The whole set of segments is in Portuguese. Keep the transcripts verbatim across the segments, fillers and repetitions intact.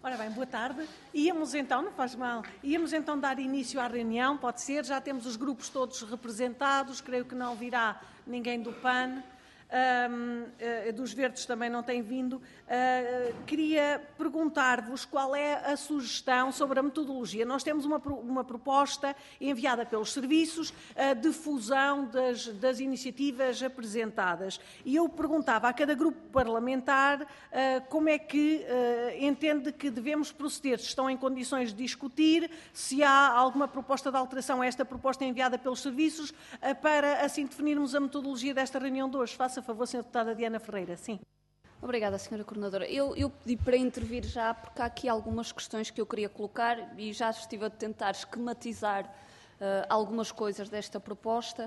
Ora bem, boa tarde. Íamos então, não faz mal, íamos então dar início à reunião, pode ser, já temos os grupos todos representados, creio que não virá ninguém do P A N, um, uh, dos Verdes também não tem vindo. Uh, queria perguntar-vos qual é a sugestão sobre a metodologia. Nós temos uma, uma proposta enviada pelos serviços uh, de fusão das, das iniciativas apresentadas. E eu perguntava a cada grupo parlamentar uh, como é que uh, entende que devemos proceder, se estão em condições de discutir, se há alguma proposta de alteração a esta proposta enviada pelos serviços, uh, para assim definirmos a metodologia desta reunião de hoje. Faça a favor, senhora Deputada Diana Ferreira. Sim. Obrigada, senhora Coordenadora. Eu, eu pedi para intervir já, porque há aqui algumas questões que eu queria colocar e já estive a tentar esquematizar uh, algumas coisas desta proposta.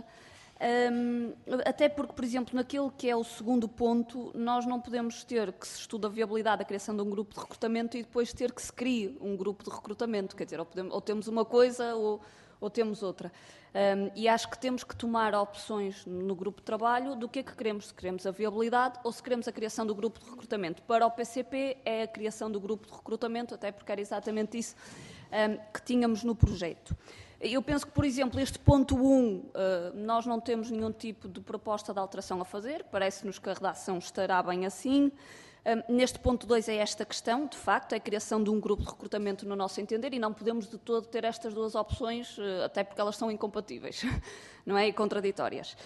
Um, até porque, por exemplo, naquilo que é o segundo ponto, nós não podemos ter que se estude a viabilidade da criação de um grupo de recrutamento e depois ter que se crie um grupo de recrutamento. Quer dizer, ou, podemos, ou temos uma coisa ou, ou temos outra. Um, e acho que temos que tomar opções no grupo de trabalho do que é que queremos, se queremos a viabilidade ou se queremos a criação do grupo de recrutamento. Para o P C P é a criação do grupo de recrutamento, até porque era exatamente isso um, que tínhamos no projeto. Eu penso que, por exemplo, este ponto um, uh, nós não temos nenhum tipo de proposta de alteração a fazer, parece-nos que a redação estará bem assim. Um, neste ponto dois é esta questão, de facto, é a criação de um grupo de recrutamento no nosso entender e não podemos de todo ter estas duas opções, uh, até porque elas são incompatíveis, não é? E contraditórias.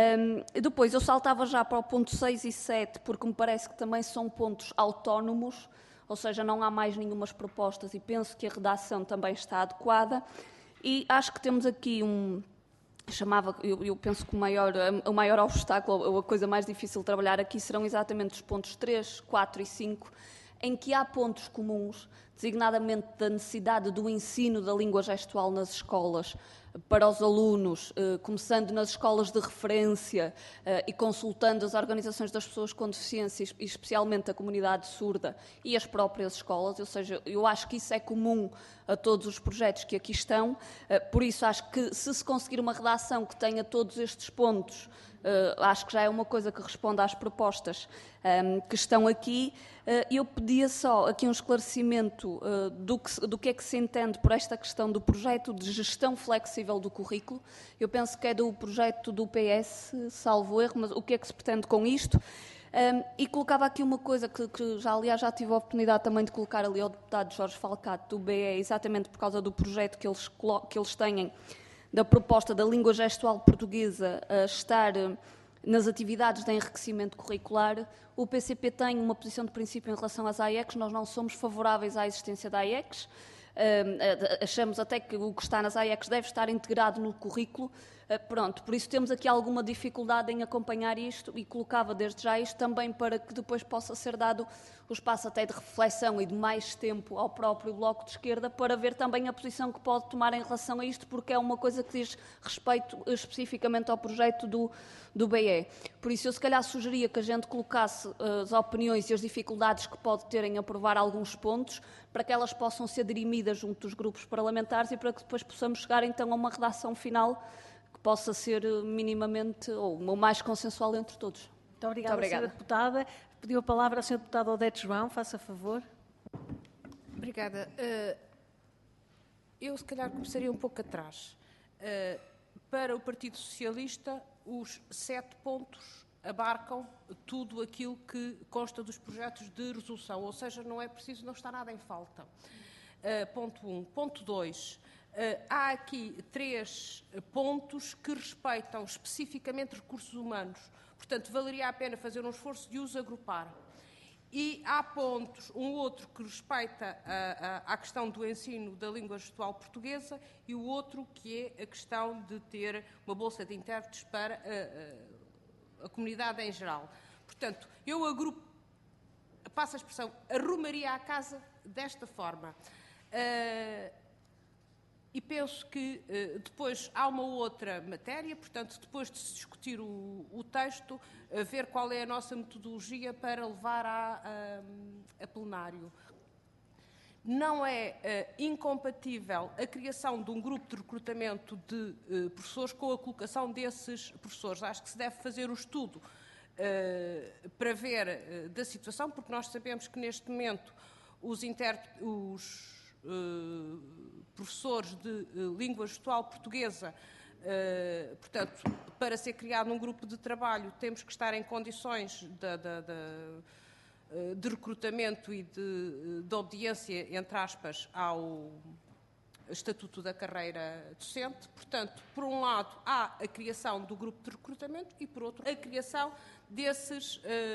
Um, depois, eu saltava já para o ponto seis e sete, porque me parece que também são pontos autónomos, ou seja, não há mais nenhumas propostas e penso que a redação também está adequada. E acho que temos aqui um, chamava, eu, eu penso que o maior, o maior obstáculo, ou a coisa mais difícil de trabalhar aqui serão exatamente os pontos três, quatro e cinco, em que há pontos comuns, designadamente da necessidade do ensino da língua gestual nas escolas, para os alunos, eh, começando nas escolas de referência eh, e consultando as organizações das pessoas com deficiência, e especialmente a comunidade surda e as próprias escolas, ou seja, eu acho que isso é comum a todos os projetos que aqui estão, eh, por isso acho que se se conseguir uma redação que tenha todos estes pontos, Uh, acho que já é uma coisa que responde às propostas um, que estão aqui. Uh, eu pedia só aqui um esclarecimento uh, do, que, do que é que se entende por esta questão do projeto de gestão flexível do currículo. Eu penso que é do projeto do P S, salvo erro, mas o que é que se pretende com isto? Um, e colocava aqui uma coisa que, que já, aliás, já tive a oportunidade também de colocar ali ao deputado Jorge Falcato do B E, exatamente por causa do projeto que eles, que eles têm da proposta da língua gestual portuguesa a estar nas atividades de enriquecimento curricular. O P C P tem uma posição de princípio em relação às A I E Cs, nós não somos favoráveis à existência da A I E Cs, uh, achamos até que o que está nas A I E Cs deve estar integrado no currículo. Uh, pronto, por isso temos aqui alguma dificuldade em acompanhar isto e colocava desde já isto também para que depois possa ser dado o espaço até de reflexão e de mais tempo ao próprio Bloco de Esquerda para ver também a posição que pode tomar em relação a isto, porque é uma coisa que diz respeito especificamente ao projeto do, do B E. Por isso eu se calhar sugeria que a gente colocasse uh, as opiniões e as dificuldades que pode ter em aprovar alguns pontos, para que elas possam ser dirimidas junto dos grupos parlamentares e para que depois possamos chegar então a uma redação final que possa ser minimamente ou mais consensual entre todos. Muito obrigada, Muito obrigada. senhora Deputada. Pediu a palavra a senhora Deputada Odete João, faça favor. Obrigada. Eu, se calhar, começaria um pouco atrás. Para o Partido Socialista, os sete pontos abarcam tudo aquilo que consta dos projetos de resolução, ou seja, não é preciso, não está nada em falta. Ponto um. Ponto dois. Há aqui três pontos que respeitam especificamente recursos humanos. Portanto, valeria a pena fazer um esforço de os agrupar. E há pontos, um outro que respeita a, a, a questão do ensino da língua gestual portuguesa e o outro que é a questão de ter uma bolsa de intérpretes para a, a, a comunidade em geral. Portanto, eu agrupo, passo a expressão, arrumaria a casa desta forma. Uh, E penso que uh, depois há uma outra matéria, portanto, depois de se discutir o, o texto, uh, ver qual é a nossa metodologia para levar a, a, a plenário. Não é uh, incompatível a criação de um grupo de recrutamento de uh, professores com a colocação desses professores. Acho que se deve fazer o estudo uh, para ver uh, da situação, porque nós sabemos que neste momento os, os uh, professores de uh, língua gestual portuguesa. Uh, portanto, para ser criado um grupo de trabalho, temos que estar em condições de, de, de, de recrutamento e de, de obediência, entre aspas, ao Estatuto da Carreira Docente. Portanto, por um lado, há a criação do grupo de recrutamento e, por outro, a criação desses,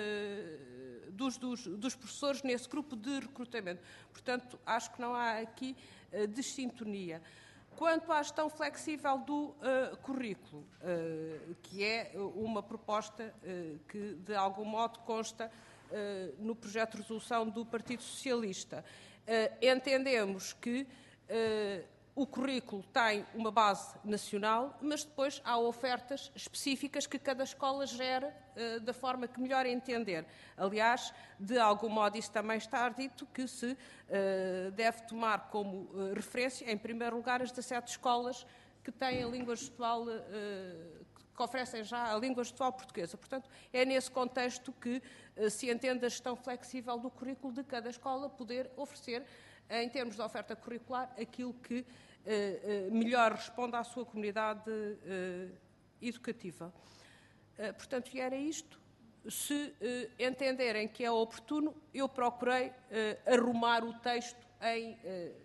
uh, dos, dos, dos professores nesse grupo de recrutamento. Portanto, acho que não há aqui uh, dessintonia. Quanto à gestão flexível do uh, currículo, uh, que é uma proposta uh, que, de algum modo, consta uh, no projeto de resolução do Partido Socialista, uh, entendemos que uh, o currículo tem uma base nacional, mas depois há ofertas específicas que cada escola gera uh, da forma que melhor entender. Aliás, de algum modo isso também está dito, que se uh, deve tomar como uh, referência, em primeiro lugar, as dezassete escolas que têm a língua gestual, uh, que oferecem já a língua gestual portuguesa. Portanto, é nesse contexto que uh, se entende a gestão flexível do currículo de cada escola poder oferecer, em termos de oferta curricular, aquilo que uh, uh, melhor responde à sua comunidade uh, educativa. Uh, portanto, e era isto. Se uh, entenderem que é oportuno, eu procurei uh, arrumar o texto em uh,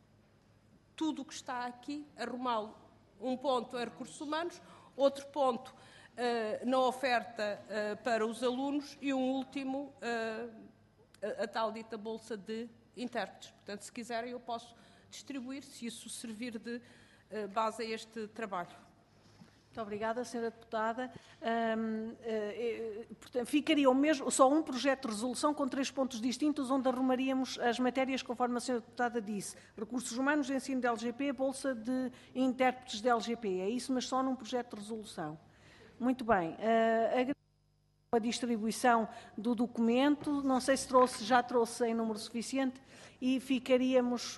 tudo o que está aqui, arrumá-lo. Um ponto em recursos humanos, outro ponto uh, na oferta uh, para os alunos e um último, uh, a, a tal dita bolsa de intérpretes. Portanto, se quiserem, eu posso distribuir, se isso servir de uh, base a este trabalho. Muito obrigada, senhora Deputada. Um, uh, uh, portanto, ficaria o mesmo, só um projeto de resolução com três pontos distintos, onde arrumaríamos as matérias conforme a senhora Deputada disse. Recursos humanos, ensino de L G P, bolsa de intérpretes de L G P. É isso, mas só num projeto de resolução. Muito bem. Uh, a distribuição do documento, não sei se trouxe, já trouxe em número suficiente, e ficaríamos,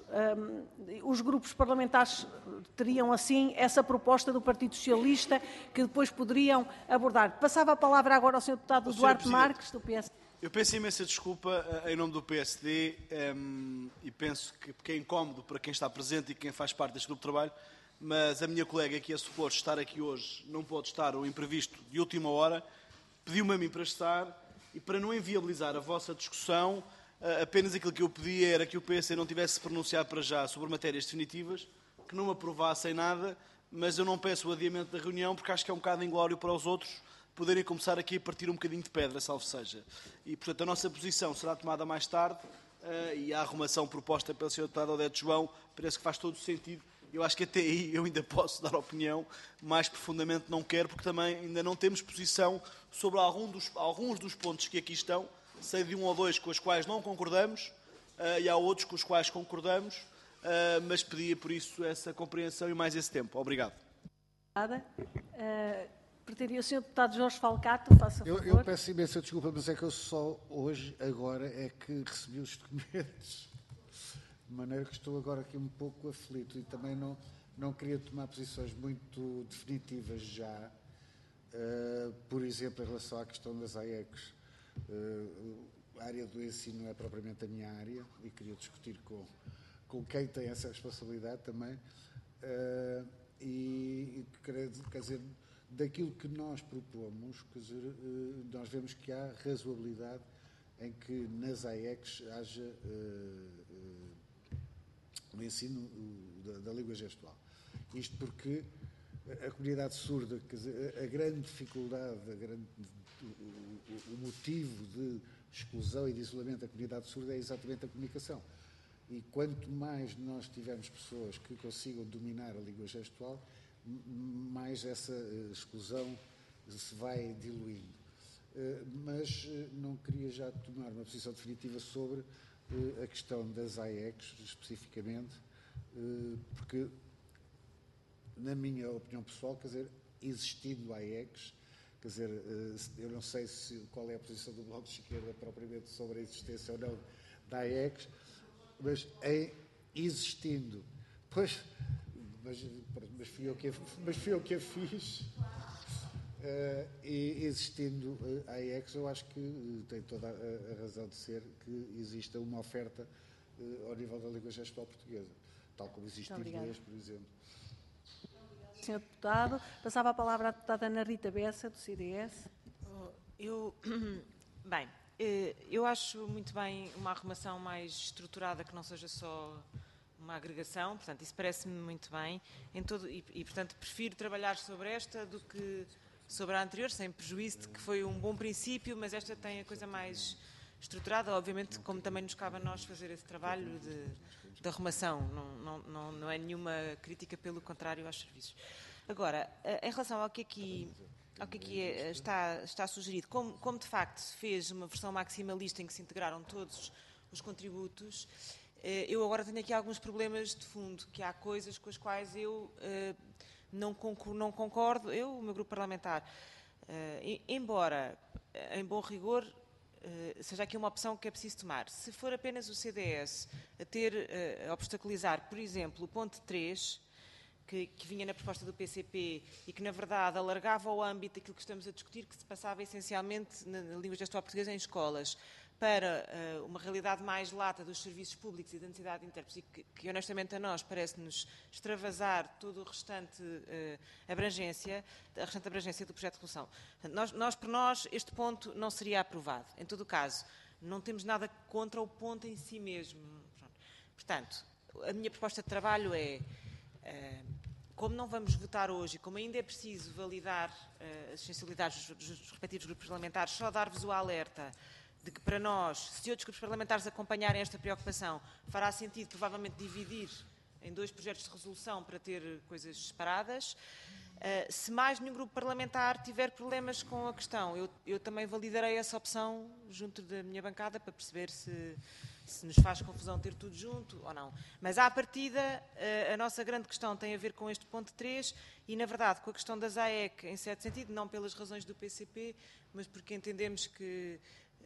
um, os grupos parlamentares teriam assim essa proposta do Partido Socialista que depois poderiam abordar. Passava a palavra agora ao senhor Deputado Duarte Marques, do P S D. Eu peço imensa desculpa uh, em nome do P S D um, e penso que, que é incómodo para quem está presente e quem faz parte deste grupo de trabalho, mas a minha colega que é suposto estar aqui hoje não pode estar, ou imprevisto de última hora, pediu-me a mim para estar e para não inviabilizar a vossa discussão, apenas aquilo que eu pedia era que o P S D não tivesse pronunciado para já sobre matérias definitivas, que não aprovassem nada, mas eu não peço o adiamento da reunião porque acho que é um bocado inglório para os outros poderem começar aqui a partir um bocadinho de pedra, salvo seja. E, portanto, a nossa posição será tomada mais tarde uh, e a arrumação proposta pelo senhor Deputado Odete João parece que faz todo o sentido. Eu acho que até aí eu ainda posso dar opinião, mais profundamente não quero, porque também ainda não temos posição sobre algum dos, alguns dos pontos que aqui estão. Sei de um ou dois com os quais não concordamos uh, e há outros com os quais concordamos, uh, mas pedia por isso essa compreensão e mais esse tempo. Obrigado. Obrigada. Uh, pretendia o senhor Deputado Jorge Falcato, faça eu, favor. Eu peço imensa desculpa, mas é que eu só hoje, agora, é que recebi os documentos. De maneira que estou agora aqui um pouco aflito e também não, não queria tomar posições muito definitivas já. Uh, por exemplo, em relação à questão das A E Cs, uh, a área do ensino não é propriamente a minha área e queria discutir com, com quem tem essa responsabilidade também. Uh, e, quer dizer, daquilo que nós propomos, quer dizer, uh, nós vemos que há razoabilidade em que nas A E Cs haja uh, uh, o ensino da, da língua gestual. Isto porque a comunidade surda, quer dizer, a grande dificuldade, a grande, o, o motivo de exclusão e de isolamento da comunidade surda é exatamente a comunicação. E quanto mais nós tivermos pessoas que consigam dominar a língua gestual, mais essa exclusão se vai diluindo. Mas não queria já tomar uma posição definitiva sobre a questão das A E Cs, especificamente, porque, na minha opinião pessoal, quer dizer, existindo A E Cs, quer dizer, eu não sei se, qual é a posição do Bloco de Esquerda propriamente sobre a existência ou não da A E Cs, mas em existindo, pois, mas, mas, fui eu que a, mas fui eu que a fiz, Uh, e existindo uh, a A E Cs, eu acho que uh, tem toda a, a razão de ser que exista uma oferta uh, ao nível da língua gestual portuguesa, tal como existe em inglês, por exemplo. senhor Deputado. Passava a palavra à deputada Ana Rita Bessa, do C D S. Eu, bem, eu acho muito bem uma arrumação mais estruturada, que não seja só uma agregação, portanto, isso parece-me muito bem, em todo, e, e, portanto, prefiro trabalhar sobre esta do que sobre a anterior, sem prejuízo de que foi um bom princípio, mas esta tem a coisa mais estruturada, obviamente, como também nos cabe a nós fazer esse trabalho de, de arrumação, não, não, não, não é nenhuma crítica, pelo contrário, aos serviços. Agora, em relação ao que aqui, ao que aqui é, está, está sugerido, como, como de facto se fez uma versão maximalista em que se integraram todos os contributos, eu agora tenho aqui alguns problemas de fundo, que há coisas com as quais eu uh, não, concordo, não concordo, eu, o meu grupo parlamentar, uh, embora, em bom rigor, uh, seja aqui uma opção que é preciso tomar. Se for apenas o C D S a ter, uh, a obstaculizar, por exemplo, o ponto três, que, que vinha na proposta do P C P e que, na verdade, alargava o âmbito daquilo que estamos a discutir, que se passava essencialmente na, na língua gestual portuguesa em escolas, para uh, uma realidade mais lata dos serviços públicos e da necessidade de intérpretes, que, que honestamente a nós parece-nos extravasar todo o restante uh, abrangência, a restante abrangência do projeto de resolução. Portanto, nós, nós, por nós, este ponto não seria aprovado. Em todo o caso, não temos nada contra o ponto em si mesmo. Pronto. Portanto, a minha proposta de trabalho é, uh, como não vamos votar hoje, como ainda é preciso validar uh, as sensibilidades dos, dos respectivos grupos parlamentares, só dar-vos o alerta de que para nós, se outros grupos parlamentares acompanharem esta preocupação, fará sentido provavelmente dividir em dois projetos de resolução para ter coisas separadas. Uh, se mais nenhum grupo parlamentar tiver problemas com a questão, eu, eu também validarei essa opção junto da minha bancada para perceber se, se nos faz confusão ter tudo junto ou não. Mas à partida, uh, a nossa grande questão tem a ver com este ponto três e, na verdade, com a questão das A E C, em certo sentido, não pelas razões do P C P, mas porque entendemos que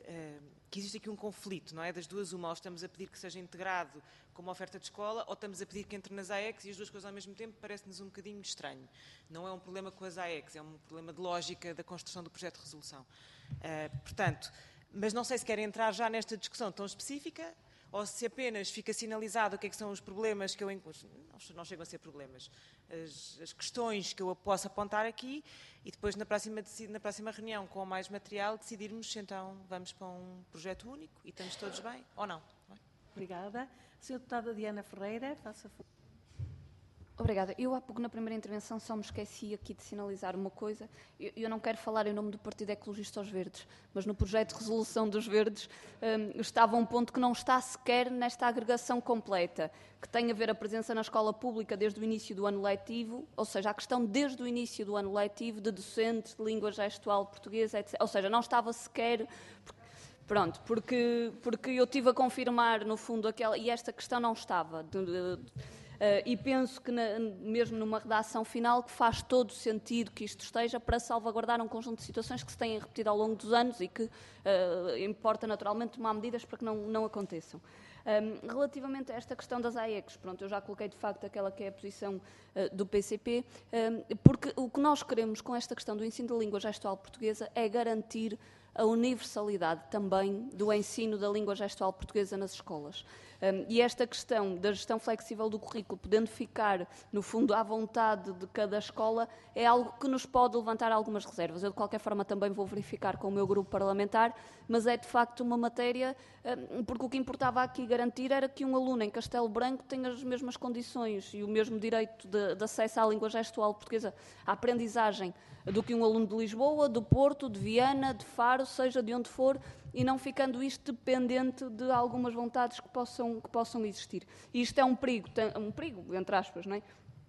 que existe aqui um conflito, não é? Das duas, uma, ou estamos a pedir que seja integrado como oferta de escola, ou estamos a pedir que entre nas A E Cs, e as duas coisas ao mesmo tempo parece-nos um bocadinho estranho. Não é um problema com as A E Cs, é um problema de lógica da construção do projeto de resolução. Uh, portanto, mas não sei se querem entrar já nesta discussão tão específica, ou se apenas fica sinalizado o que é que são os problemas que eu encontro. Não, não chegam a ser problemas. As, as questões que eu posso apontar aqui e depois na próxima, na próxima reunião com mais material decidirmos se então vamos para um projeto único e estamos todos bem ou não. não é? Obrigada. senhora Deputada Diana Ferreira, faça favor. Obrigada. Eu há pouco na primeira intervenção só me esqueci aqui de sinalizar uma coisa. Eu, eu não quero falar em nome do Partido Ecologista aos Verdes, mas no projeto de resolução dos Verdes um, estava um ponto que não está sequer nesta agregação completa, que tem a ver a presença na escola pública desde o início do ano letivo, ou seja, a questão desde o início do ano letivo de docentes de língua gestual portuguesa, etcétera. Ou seja, não estava sequer... Pronto, porque, porque eu tive a confirmar, no fundo, aquela, e esta questão não estava... De, de, de, Uh, e penso que, na, mesmo numa redação final, que faz todo sentido que isto esteja para salvaguardar um conjunto de situações que se têm repetido ao longo dos anos e que uh, importa naturalmente tomar medidas para que não, não aconteçam. Um, relativamente a esta questão das A E Cs, pronto, eu já coloquei de facto aquela que é a posição uh, do P C P, um, porque o que nós queremos com esta questão do ensino da língua gestual portuguesa é garantir a universalidade também do ensino da língua gestual portuguesa nas escolas. Um, e esta questão da gestão flexível do currículo, podendo ficar, no fundo, à vontade de cada escola, é algo que nos pode levantar algumas reservas. Eu, de qualquer forma, também vou verificar com o meu grupo parlamentar, mas é, de facto, uma matéria, um, porque o que importava aqui garantir era que um aluno em Castelo Branco tenha as mesmas condições e o mesmo direito de, de acesso à língua gestual portuguesa, à aprendizagem, do que um aluno de Lisboa, do Porto, de Viana, de Faro, seja de onde for, e não ficando isto dependente de algumas vontades que possam, que possam existir. E isto é um perigo, um perigo, entre aspas, não é?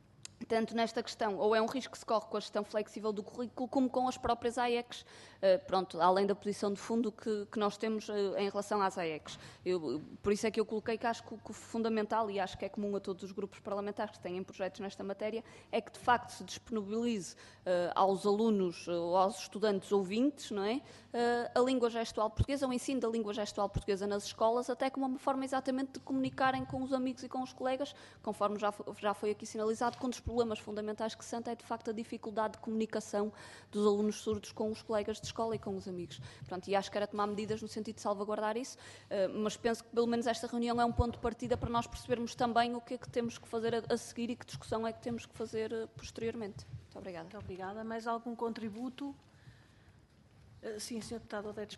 Tanto nesta questão, ou é um risco que se corre com a gestão flexível do currículo, como com as próprias A E Cs, uh, pronto, além da posição de fundo que, que nós temos uh, em relação às A E Cs. Eu, por isso é que eu coloquei que acho que o fundamental, e acho que é comum a todos os grupos parlamentares que têm projetos nesta matéria, é que de facto se disponibilize uh, aos alunos ou uh, aos estudantes ouvintes, não é? Uh, a língua gestual portuguesa, o ensino da língua gestual portuguesa nas escolas, até como uma forma exatamente de comunicarem com os amigos e com os colegas, conforme já, já foi aqui sinalizado, com os problemas problemas fundamentais que se sente é, de facto, a dificuldade de comunicação dos alunos surdos com os colegas de escola e com os amigos. Portanto, e acho que era tomar medidas no sentido de salvaguardar isso, mas penso que, pelo menos, esta reunião é um ponto de partida para nós percebermos também o que é que temos que fazer a, a seguir e que discussão é que temos que fazer posteriormente. Muito obrigada. Muito obrigada. Mais algum contributo? Sim, senhor Deputado Odete.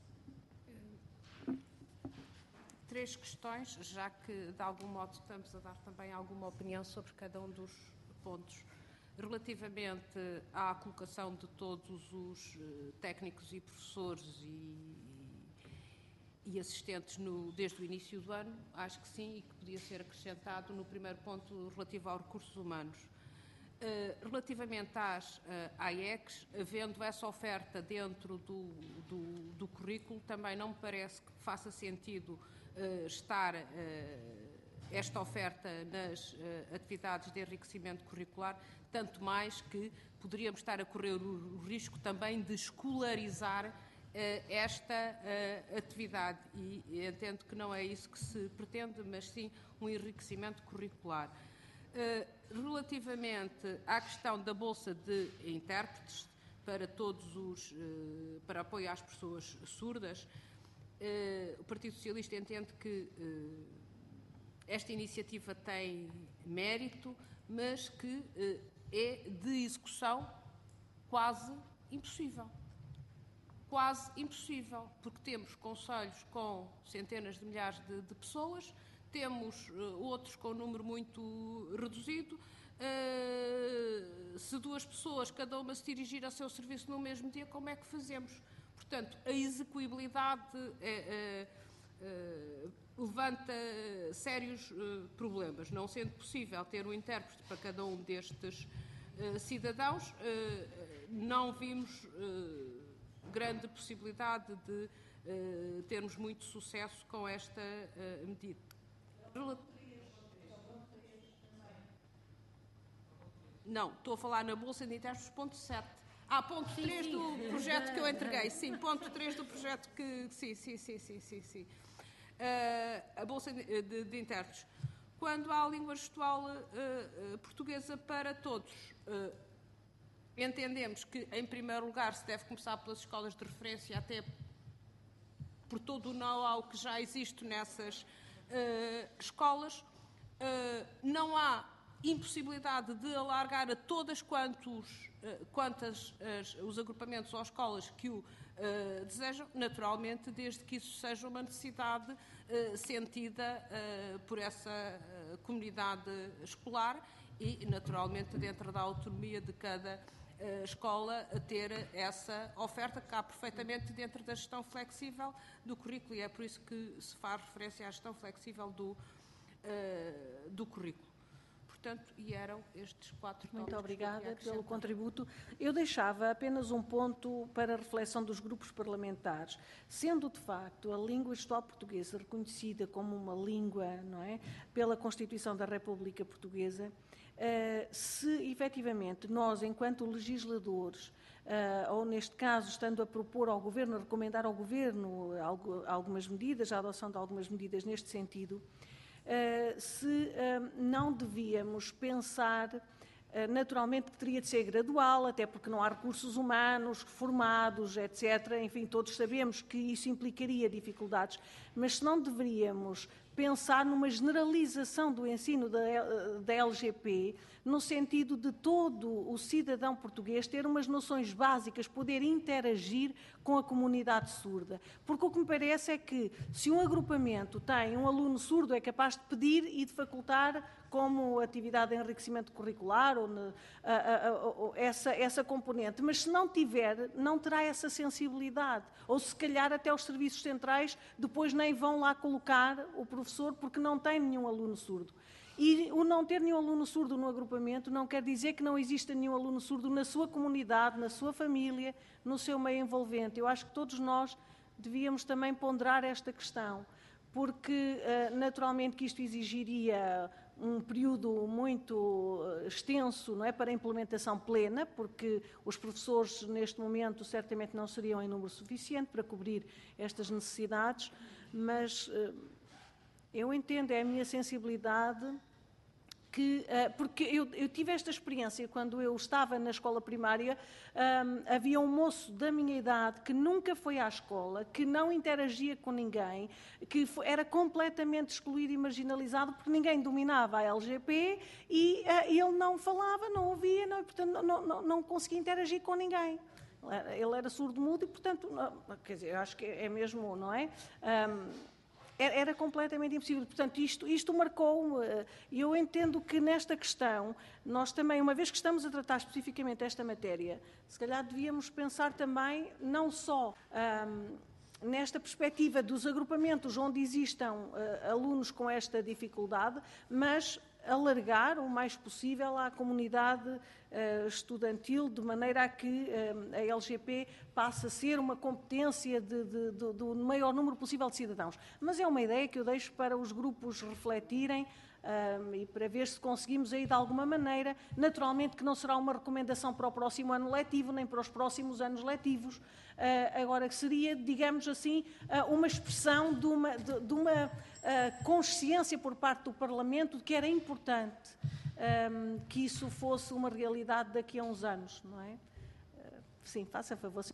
Três questões, já que de algum modo estamos a dar também alguma opinião sobre cada um dos pontos. Relativamente à colocação de todos os técnicos e professores e, e assistentes no, desde o início do ano, acho que sim, e que podia ser acrescentado no primeiro ponto relativo aos recursos humanos. Uh, relativamente às uh, A I E Cs, havendo essa oferta dentro do, do, do currículo, também não me parece que faça sentido uh, estar uh, esta oferta nas uh, atividades de enriquecimento curricular, tanto mais que poderíamos estar a correr o, o risco também de escolarizar uh, esta uh, atividade, e, e entendo que não é isso que se pretende, mas sim um enriquecimento curricular. Uh, relativamente à questão da Bolsa de Intérpretes para todos os, uh, para apoio às pessoas surdas, uh, o Partido Socialista entende que uh, esta iniciativa tem mérito, mas que uh, é de execução quase impossível. Quase impossível, porque temos conselhos com centenas de milhares de, de pessoas, temos uh, outros com um número muito reduzido. Uh, se duas pessoas, cada uma se dirigir ao seu serviço no mesmo dia, como é que fazemos? Portanto, a execuibilidade é, é, é, levanta sérios uh, problemas. Não sendo possível ter um intérprete para cada um destes uh, cidadãos, uh, não vimos uh, grande possibilidade de uh, termos muito sucesso com esta uh, medida. Não, estou a falar na Bolsa de Intérpretes, ponto sete. Ah, ponto três do projeto que eu entreguei. Sim, ponto três do projeto que... Sim, sim, sim, sim, sim. sim. Uh, a Bolsa de, de, de Intérpretes. Quando há a língua gestual uh, uh, portuguesa para todos, uh, entendemos que, em primeiro lugar, se deve começar pelas escolas de referência, até por todo o know-how que já existe nessas Uh, escolas. Uh, não há impossibilidade de alargar a todas quantos, uh, quantas as, os agrupamentos ou escolas que o uh, desejam, naturalmente, desde que isso seja uma necessidade uh, sentida uh, por essa uh, comunidade escolar e, naturalmente, dentro da autonomia de cada uh, escola, a ter essa oferta que cabe perfeitamente dentro da gestão flexível do currículo, e é por isso que se faz referência à gestão flexível do, uh, do currículo. Portanto, e eram estes quatro tópicos. Muito obrigada pelo contributo. Eu deixava apenas um ponto para a reflexão dos grupos parlamentares. Sendo, de facto, a língua gestual portuguesa reconhecida como uma língua, não é, pela Constituição da República Portuguesa, uh, se efetivamente nós, enquanto legisladores, Uh, ou neste caso, estando a propor ao Governo, a recomendar ao Governo algo, algumas medidas, a adoção de algumas medidas neste sentido, uh, se uh, não devíamos pensar, uh, naturalmente, que teria de ser gradual, até porque não há recursos humanos formados, etcétera. Enfim, todos sabemos que isso implicaria dificuldades, mas se não deveríamos pensar numa generalização do ensino da, da L G P, no sentido de todo o cidadão português ter umas noções básicas, poder interagir com a comunidade surda. Porque o que me parece é que, se um agrupamento tem um aluno surdo, é capaz de pedir e de facultar como atividade de enriquecimento curricular, ou ne, a, a, a, essa, essa componente, mas se não tiver, não terá essa sensibilidade, ou se calhar até os serviços centrais depois nem vão lá colocar o professor porque não tem nenhum aluno surdo. E o não ter nenhum aluno surdo no agrupamento não quer dizer que não exista nenhum aluno surdo na sua comunidade, na sua família, no seu meio envolvente. Eu acho que todos nós devíamos também ponderar esta questão, porque naturalmente que isto exigiria um período muito extenso, não é, para a implementação plena, porque os professores neste momento certamente não seriam em número suficiente para cobrir estas necessidades, mas eu entendo, é a minha sensibilidade, que, porque eu, eu tive esta experiência quando eu estava na escola primária, um, havia um moço da minha idade que nunca foi à escola, que não interagia com ninguém, que foi, era completamente excluído e marginalizado porque ninguém dominava a L G P e uh, ele não falava, não ouvia, não, portanto não, não, não conseguia interagir com ninguém. Ele era surdo-mudo e, portanto, não, quer dizer, eu acho que é mesmo, não é? Um, Era completamente impossível. Portanto, isto, isto marcou. E eu entendo que nesta questão, nós também, uma vez que estamos a tratar especificamente esta matéria, se calhar devíamos pensar também, não só um, nesta perspectiva dos agrupamentos onde existam uh, alunos com esta dificuldade, mas alargar o mais possível à comunidade uh, estudantil, de maneira a que uh, a L G P passe a ser uma competência de, de, de, do maior número possível de cidadãos. Mas é uma ideia que eu deixo para os grupos refletirem um, e para ver se conseguimos aí de alguma maneira, naturalmente que não será uma recomendação para o próximo ano letivo, nem para os próximos anos letivos, uh, agora que seria, digamos assim, uh, uma expressão de uma, de, de uma uh, consciência por parte do Parlamento de que era importante um, que isso fosse uma realidade daqui a uns anos, não é? Uh, sim, faça favor.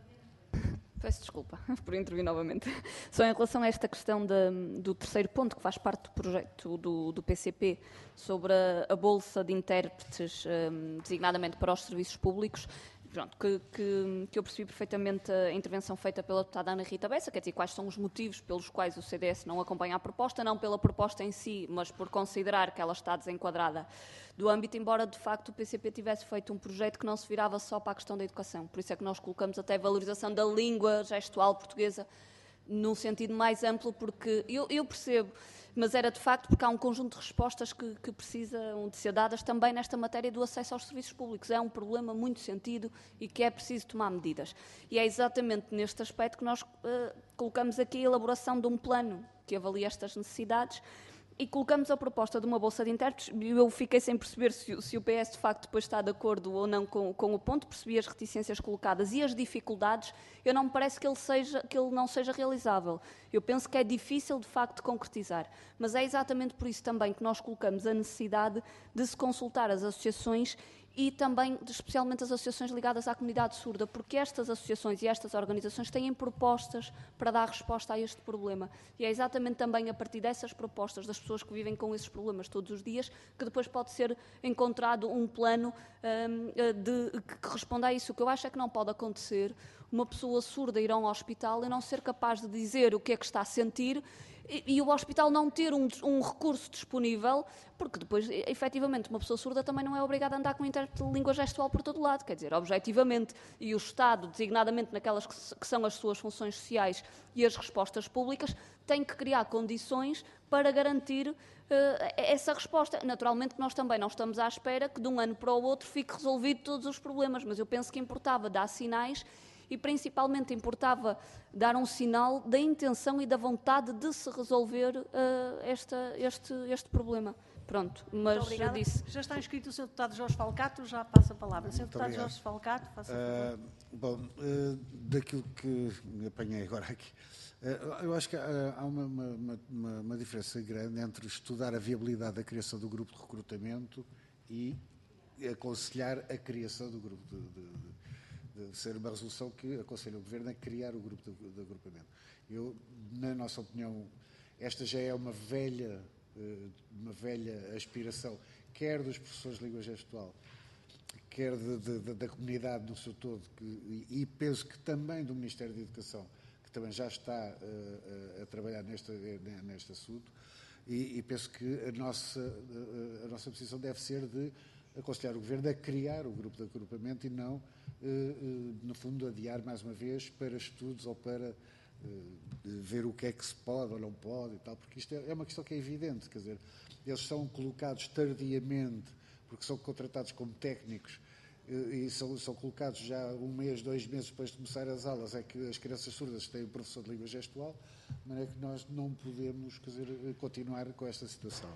Peço desculpa por intervir novamente. Só em relação a esta questão de, do terceiro ponto, que faz parte do projeto do, do P C P, sobre a, a Bolsa de Intérpretes, um, designadamente para os serviços públicos, pronto, que, que, que eu percebi perfeitamente a intervenção feita pela deputada Ana Rita Bessa, quer dizer, quais são os motivos pelos quais o C D S não acompanha a proposta, não pela proposta em si, mas por considerar que ela está desenquadrada do âmbito, embora de facto o P C P tivesse feito um projeto que não se virava só para a questão da educação. Por isso é que nós colocamos até a valorização da língua gestual portuguesa num sentido mais amplo, porque eu, eu percebo, mas era de facto porque há um conjunto de respostas que, que precisam de ser dadas também nesta matéria do acesso aos serviços públicos. É um problema muito sentido e que é preciso tomar medidas. E é exatamente neste aspecto que nós uh, colocamos aqui a elaboração de um plano que avalie estas necessidades e colocamos a proposta de uma bolsa de intérpretes. Eu fiquei sem perceber se, se o P S de facto depois está de acordo ou não com, com o ponto, percebi as reticências colocadas e as dificuldades. Eu não me parece que ele, seja, que ele não seja realizável. Eu penso que é difícil de facto concretizar, mas é exatamente por isso também que nós colocamos a necessidade de se consultar as associações e também, especialmente, as associações ligadas à comunidade surda, porque estas associações e estas organizações têm propostas para dar resposta a este problema. E é exatamente também a partir dessas propostas das pessoas que vivem com esses problemas todos os dias que depois pode ser encontrado um plano um, de, que responda a isso. O que eu acho é que não pode acontecer uma pessoa surda ir a um hospital e não ser capaz de dizer o que é que está a sentir e, e o hospital não ter um, um recurso disponível, porque depois, efetivamente, uma pessoa surda também não é obrigada a andar com um intérprete de língua gestual por todo lado, quer dizer, objetivamente, e o Estado, designadamente naquelas que, que são as suas funções sociais e as respostas públicas, tem que criar condições para garantir uh, essa resposta. Naturalmente que nós também não estamos à espera que de um ano para o outro fique resolvido todos os problemas, mas eu penso que importava dar sinais e principalmente importava dar um sinal da intenção e da vontade de se resolver uh, esta, este, este problema. Pronto, mas já disse. Já está inscrito o senhor deputado Jorge Falcato, já passa a palavra. senhor deputado obrigado. Jorge Falcato, faça favor. Uh, bom, uh, daquilo que me apanhei agora aqui, uh, eu acho que uh, há uma, uma, uma, uma diferença grande entre estudar a viabilidade da criação do grupo de recrutamento e aconselhar a criação do grupo de, de, de de ser uma resolução que aconselha o Governo a criar o grupo de, de agrupamento. Eu, na nossa opinião, esta já é uma velha, uma velha aspiração, quer dos professores de língua gestual, quer de, de, da comunidade no seu todo, que, e penso que também do Ministério da Educação, que também já está uh, a trabalhar neste, neste assunto, e, e penso que a nossa, a, a nossa posição deve ser de aconselhar o Governo a criar o grupo de agrupamento e não, uh, uh, no fundo, adiar mais uma vez para estudos ou para uh, ver o que é que se pode ou não pode e tal, porque isto é, é uma questão que é evidente, quer dizer, eles são colocados tardiamente, porque são contratados como técnicos uh, e são, são colocados já um mês, dois meses depois de começar as aulas, é que as crianças surdas têm um professor de língua gestual, de maneira que nós não podemos, quer dizer, continuar com esta situação.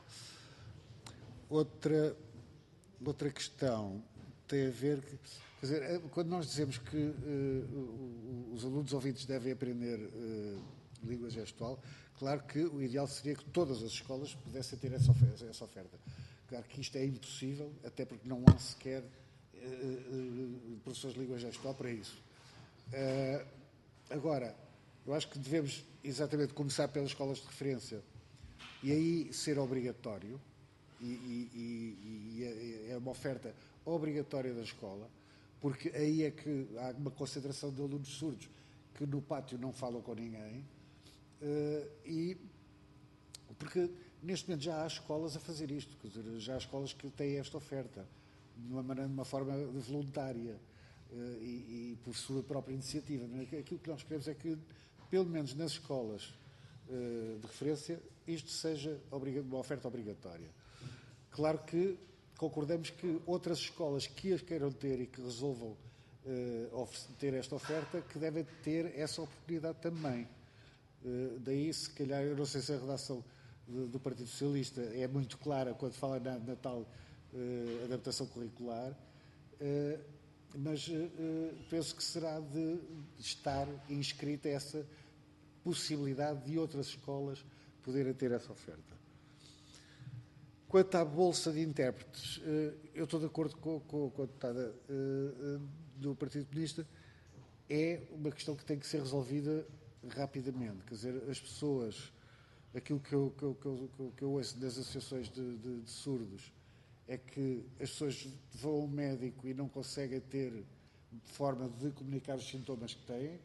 Outra... Outra questão tem a ver, quer dizer, quando nós dizemos que uh, os alunos ouvintes devem aprender uh, língua gestual, claro que o ideal seria que todas as escolas pudessem ter essa oferta. Essa oferta. Claro que isto é impossível, até porque não há sequer uh, uh, professores de língua gestual para isso. Uh, agora, eu acho que devemos exatamente começar pelas escolas de referência e aí ser obrigatório, e, e, e, e é uma oferta obrigatória da escola, porque aí é que há uma concentração de alunos surdos que no pátio não falam com ninguém, uh, e porque neste momento já há escolas a fazer isto, quer dizer, já há escolas que têm esta oferta de uma, maneira, de uma forma voluntária uh, e, e por sua própria iniciativa. Aquilo que nós queremos é que, pelo menos nas escolas uh, de referência, isto seja uma oferta obrigatória. Claro que concordamos que outras escolas que as queiram ter e que resolvam uh, ter esta oferta, que devem ter essa oportunidade também. Uh, daí, se calhar, eu não sei se a redação do, do Partido Socialista é muito clara quando fala na, na tal uh, adaptação curricular, uh, mas uh, penso que será de estar inscrita essa possibilidade de outras escolas poderem ter essa oferta. Quanto à Bolsa de Intérpretes, eu estou de acordo com, com, com a deputada do Partido Comunista, é uma questão que tem que ser resolvida rapidamente. Quer dizer, as pessoas, aquilo que eu, que eu, que eu, que eu ouço das associações de, de, de surdos, é que as pessoas vão ao médico e não conseguem ter forma de comunicar os sintomas que têm.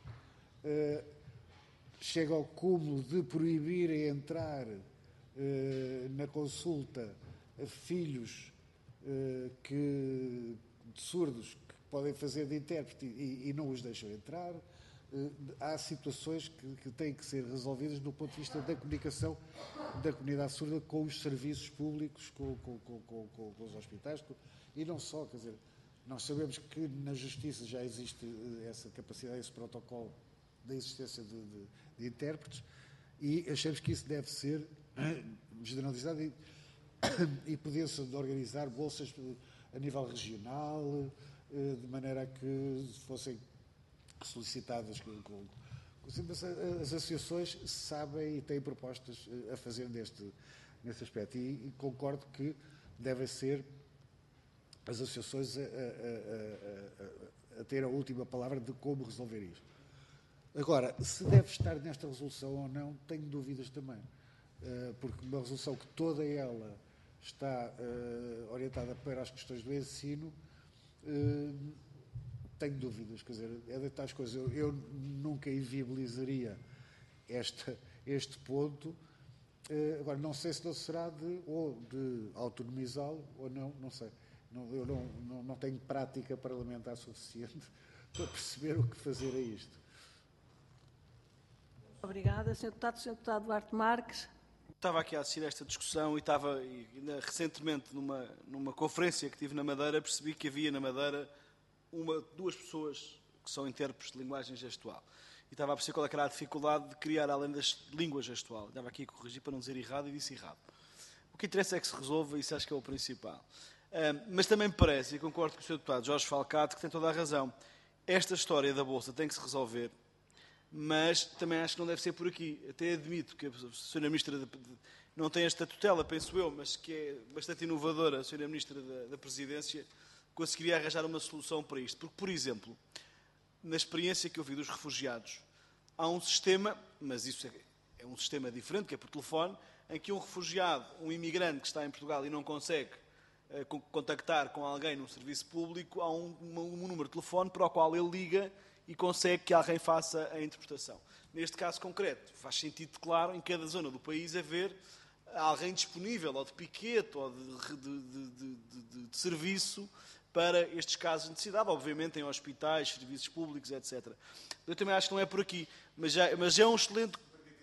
Chega ao cúmulo de proibir entrar Uh, na consulta a filhos uh, que, de surdos que podem fazer de intérprete e, e não os deixam entrar. Uh, há situações que, que têm que ser resolvidas do ponto de vista da comunicação da comunidade surda com os serviços públicos, com, com, com, com, com, com os hospitais, com, e não só, quer dizer, nós sabemos que na Justiça já existe essa capacidade, esse protocolo da existência de, de, de intérpretes, e achamos que isso deve ser generalizado e, e poder-se organizar bolsas a nível regional, de maneira a que fossem solicitadas. As associações sabem e têm propostas a fazer neste, neste aspecto, e, e concordo que devem ser as associações a, a, a, a, a ter a última palavra de como resolver isto. Agora, se deve estar nesta resolução ou não, tenho dúvidas também. Porque uma resolução que toda ela está uh, orientada para as questões do ensino, uh, tenho dúvidas, quer dizer, é de tais coisas. Eu, eu nunca inviabilizaria esta, este ponto. Uh, agora, não sei se não será de, ou de autonomizá-lo ou não, não sei. Não, eu não, não, não tenho prática parlamentar suficiente para perceber o que fazer a isto. Obrigada, senhor Deputado. senhor Deputado Duarte Marques. Estava aqui a assistir a esta discussão e estava, e, ainda recentemente, numa, numa conferência que tive na Madeira, percebi que havia na Madeira uma, duas pessoas que são intérpretes de linguagem gestual. E estava a perceber qual era a dificuldade de criar, além das língua gestual. Estava aqui a corrigir para não dizer errado e disse errado. O que interessa é que se resolva, e isso acho que é o principal. Um, mas também me parece, e concordo com o senhor Deputado Jorge Falcato, que tem toda a razão, esta história da Bolsa tem que se resolver, mas também acho que não deve ser por aqui. Até admito que a senhora Ministra de, de, não tem esta tutela, penso eu, mas que é bastante inovadora, a senhora Ministra da, da Presidência, conseguiria arranjar uma solução para isto. Porque, por exemplo, na experiência que eu vi dos refugiados, há um sistema, mas isso é, é um sistema diferente, que é por telefone, em que um refugiado, um imigrante que está em Portugal e não consegue uh, contactar com alguém num serviço público, há um, um, um número de telefone para o qual ele liga e consegue que alguém faça a interpretação. Neste caso concreto, faz sentido, claro, em cada zona do país haver alguém disponível, ou de piquete, ou de, de, de, de, de, de serviço para estes casos de necessidade, obviamente em hospitais, serviços públicos, etcétera. Eu também acho que não é por aqui, mas já, mas já é um excelente...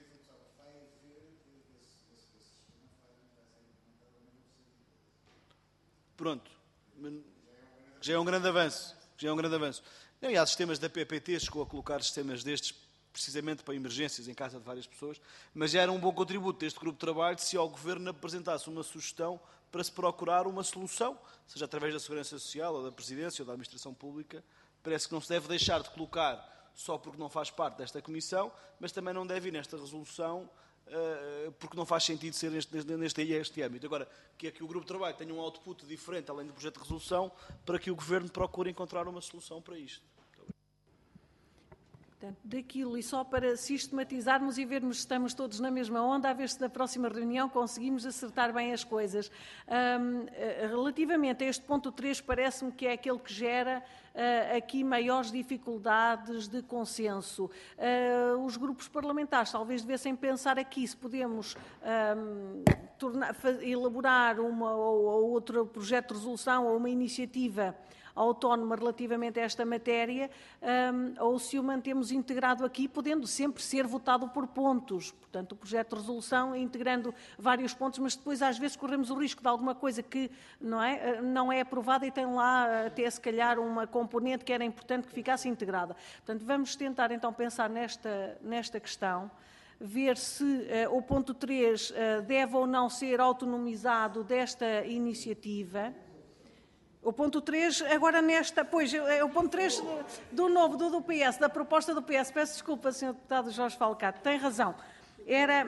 Pronto. Já é um grande avanço. Já é um grande avanço. Não, e há sistemas da P P T, chegou a colocar sistemas destes precisamente para emergências em casa de várias pessoas, mas já era um bom contributo deste grupo de trabalho se ao Governo apresentasse uma sugestão para se procurar uma solução, seja através da Segurança Social, ou da Presidência, ou da Administração Pública. Parece que não se deve deixar de colocar só porque não faz parte desta Comissão, mas também não deve ir nesta resolução uh, porque não faz sentido ser neste, neste, neste âmbito. Agora, que é que o grupo de trabalho tenha um output diferente, além do projeto de resolução, para que o Governo procure encontrar uma solução para isto. Portanto, daquilo, e só para sistematizarmos e vermos se estamos todos na mesma onda, a ver se na próxima reunião conseguimos acertar bem as coisas. Um, relativamente a este ponto três, parece-me que é aquele que gera uh, aqui maiores dificuldades de consenso. Uh, os grupos parlamentares talvez devessem pensar aqui se podemos um, tornar, elaborar uma ou, ou outro projeto de resolução ou uma iniciativa autónoma relativamente a esta matéria, um, ou se o mantemos integrado aqui, podendo sempre ser votado por pontos. Portanto, o projeto de resolução integrando vários pontos, mas depois às vezes corremos o risco de alguma coisa que não é, não é aprovada e tem lá até se calhar uma componente que era importante que ficasse integrada. Portanto, vamos tentar então pensar nesta, nesta questão, ver se uh, o ponto três uh, deve ou não ser autonomizado desta iniciativa. O ponto três, agora nesta, pois, é o ponto três do novo, do, do P S, da proposta do P S, peço desculpa, senhor Deputado Jorge Falcato, tem razão, era,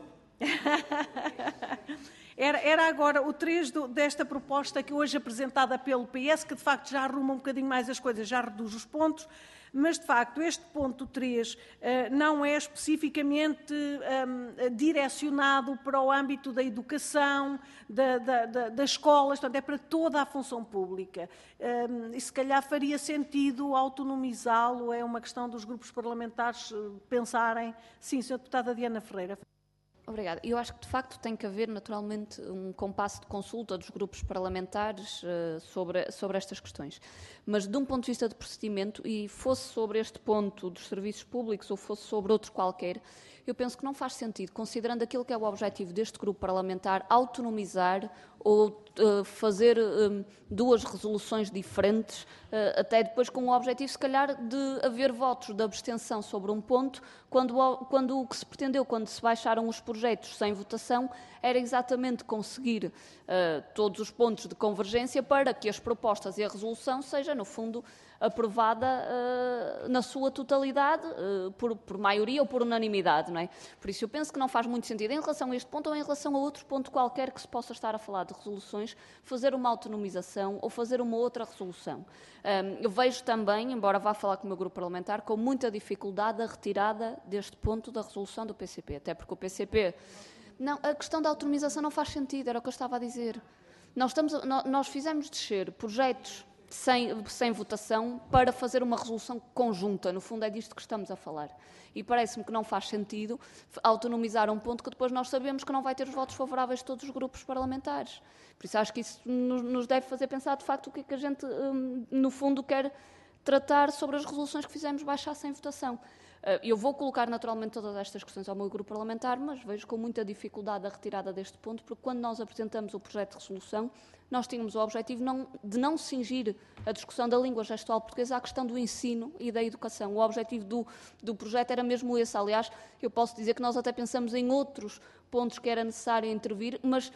era, era agora o três do, desta proposta que hoje apresentada pelo P S, que de facto já arruma um bocadinho mais as coisas, já reduz os pontos, mas de facto este ponto três uh, não é especificamente um, direcionado para o âmbito da educação, da, da, da, das escolas, portanto é para toda a função pública. Um, e se calhar faria sentido autonomizá-lo, é uma questão dos grupos parlamentares pensarem. Sim, senhora Deputada Diana Ferreira. Obrigada. Eu acho que, de facto, tem que haver, naturalmente, um compasso de consulta dos grupos parlamentares uh, sobre, sobre estas questões. Mas, de um ponto de vista de procedimento, e fosse sobre este ponto dos serviços públicos ou fosse sobre outro qualquer, eu penso que não faz sentido, considerando aquilo que é o objetivo deste grupo parlamentar, autonomizar ou uh, fazer um, duas resoluções diferentes, uh, até depois com o objetivo, se calhar, de haver votos de abstenção sobre um ponto, quando, quando o que se pretendeu, quando se baixaram os projetos sem votação, era exatamente conseguir uh, todos os pontos de convergência para que as propostas e a resolução seja, no fundo, aprovada uh, na sua totalidade, uh, por, por maioria ou por unanimidade, não é? Por isso eu penso que não faz muito sentido, em relação a este ponto ou em relação a outro ponto qualquer que se possa estar a falar de resoluções, fazer uma autonomização ou fazer uma outra resolução. Um, eu vejo também, embora vá falar com o meu grupo parlamentar, com muita dificuldade a retirada deste ponto da resolução do P C P, até porque o P C P... Não, a questão da autonomização não faz sentido, era o que eu estava a dizer. Nós, estamos, nós fizemos descer projetos Sem, sem votação para fazer uma resolução conjunta. No fundo é disto que estamos a falar. E parece-me que não faz sentido autonomizar um ponto que depois nós sabemos que não vai ter os votos favoráveis de todos os grupos parlamentares. Por isso acho que isso nos deve fazer pensar de facto o que é que a gente, no fundo, quer tratar sobre as resoluções que fizemos baixar sem votação. Eu vou colocar naturalmente todas estas questões ao meu grupo parlamentar, mas vejo com muita dificuldade a retirada deste ponto, porque quando nós apresentamos o projeto de resolução, nós tínhamos o objetivo não, de não cingir a discussão da língua gestual portuguesa à questão do ensino e da educação. O objetivo do, do projeto era mesmo esse. Aliás, eu posso dizer que nós até pensamos em outros pontos que era necessário intervir, mas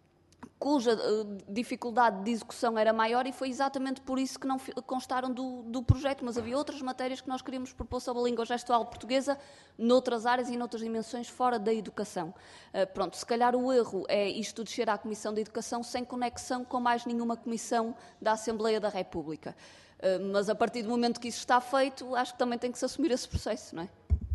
cuja uh, dificuldade de execução era maior e foi exatamente por isso que não constaram do, do projeto, mas havia outras matérias que nós queríamos propor sobre a língua gestual portuguesa noutras áreas e noutras dimensões fora da educação. Uh, pronto, se calhar o erro é isto de descer à Comissão de Educação sem conexão com mais nenhuma comissão da Assembleia da República. Uh, mas a partir do momento que isso está feito, acho que também tem que se assumir esse processo, não é?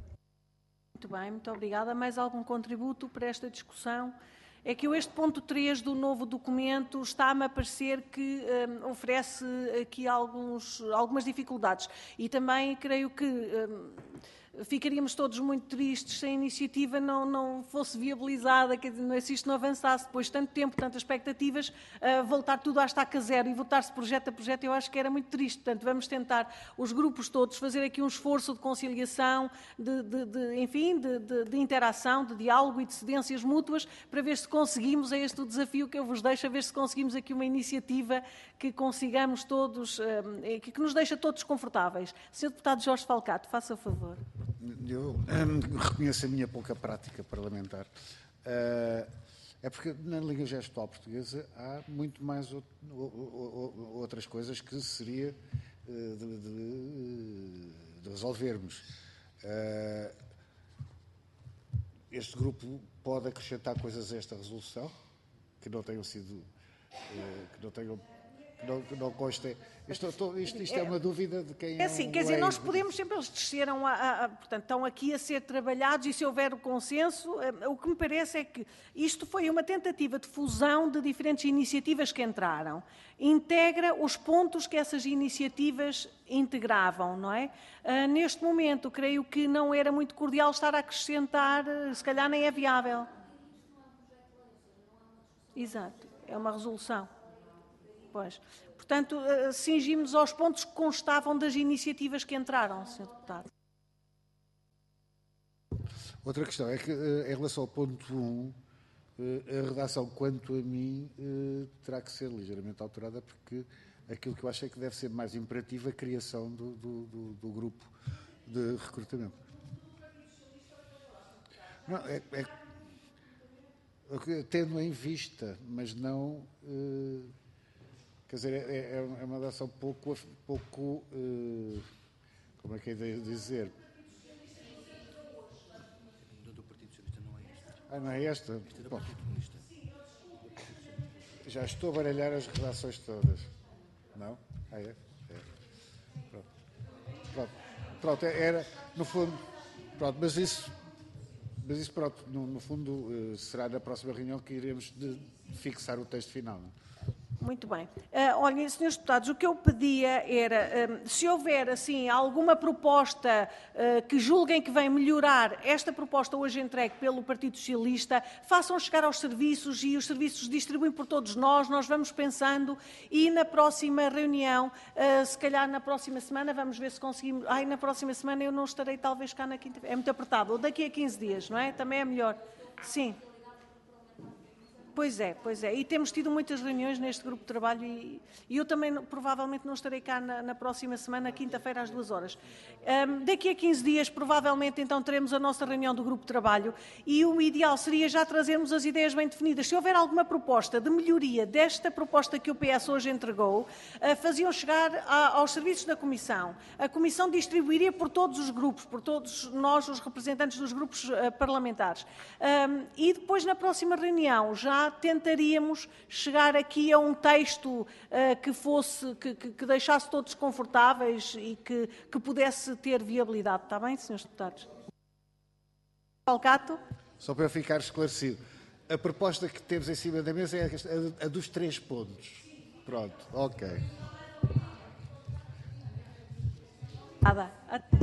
Muito bem, muito obrigada. Mais algum contributo para esta discussão? É que este ponto três do novo documento está-me a parecer que um, oferece aqui alguns, algumas dificuldades. E também creio que um, ficaríamos todos muito tristes se a iniciativa não, não fosse viabilizada, que, se isto não avançasse depois de tanto tempo, tantas expectativas, uh, voltar tudo à estaca zero e votar-se projeto a projeto, eu acho que era muito triste. Portanto, vamos tentar, os grupos todos, fazer aqui um esforço de conciliação, de, de, de, enfim, de, de, de interação, de diálogo e de cedências mútuas, para ver se conseguimos, é este o desafio que eu vos deixo, a ver se conseguimos aqui uma iniciativa que consigamos todos, uh, que, que nos deixa todos confortáveis. senhor Deputado Jorge Falcato, faça favor. Eu hum, reconheço a minha pouca prática parlamentar. Uh, é porque na língua gestual portuguesa há muito mais o, o, o, outras coisas que seria uh, de, de, de resolvermos. Uh, este grupo pode acrescentar coisas a esta resolução que não tenham sido, que não tenham, que não, que não constem. Isto, isto, isto é uma dúvida de quem é. É assim, um quer dizer, leigo. nós podemos sempre, eles desceram, a, a, a, portanto, estão aqui a ser trabalhados e se houver o consenso, o que me parece é que isto foi uma tentativa de fusão de diferentes iniciativas que entraram. Integra os pontos que essas iniciativas integravam, não é? Uh, neste momento, creio que não era muito cordial estar a acrescentar, se calhar nem é viável. Exato, é uma resolução. Pois. Portanto, cingimos aos pontos que constavam das iniciativas que entraram, senhor Deputado. Outra questão é que, em relação ao ponto um, a redação, quanto a mim, terá que ser ligeiramente alterada, porque aquilo que eu acho é que deve ser mais imperativo a criação do, do, do, do grupo de recrutamento. Não, é, é, tendo em vista, mas não... Quer dizer, é, é uma redação pouco, pouco uh, como é que é de dizer? Do Partido Socialista não é esta. Ah, não é esta? Esta é do Bom, Partido Comunista. já estou a baralhar as redações todas. Não? Ah, é? É. Pronto. Pronto. Pronto, era, no fundo, pronto, mas isso, mas isso pronto, no, no fundo, uh, será na próxima reunião que iremos de fixar o texto final, não é? Muito bem. Uh, olhem, senhores deputados, o que eu pedia era, um, se houver, assim, alguma proposta uh, que julguem que vem melhorar esta proposta hoje entregue pelo Partido Socialista, façam chegar aos serviços e os serviços distribuem por todos nós, nós vamos pensando e na próxima reunião, uh, se calhar na próxima semana, vamos ver se conseguimos... Ai, na próxima semana eu não estarei talvez cá na quinta... É muito apertado. Ou daqui a quinze dias, não é? Também é melhor. Sim. Pois é, pois é. E temos tido muitas reuniões neste grupo de trabalho e, e eu também provavelmente não estarei cá na, na próxima semana, quinta-feira, às duas horas. Um, daqui a quinze dias, provavelmente, então, teremos a nossa reunião do grupo de trabalho e o ideal seria já trazermos as ideias bem definidas. Se houver alguma proposta de melhoria desta proposta que o P S hoje entregou, uh, faziam chegar a, aos serviços da Comissão. A Comissão distribuiria por todos os grupos, por todos nós, os representantes dos grupos uh, parlamentares. Um, e depois, na próxima reunião, já tentaríamos chegar aqui a um texto uh, que fosse, que, que, que deixasse todos confortáveis e que, que pudesse ter viabilidade. Está bem, senhores deputados? Alcato? Só para eu ficar esclarecido. A proposta que temos em cima da mesa é a, a dos três pontos. Pronto, ok. Nada.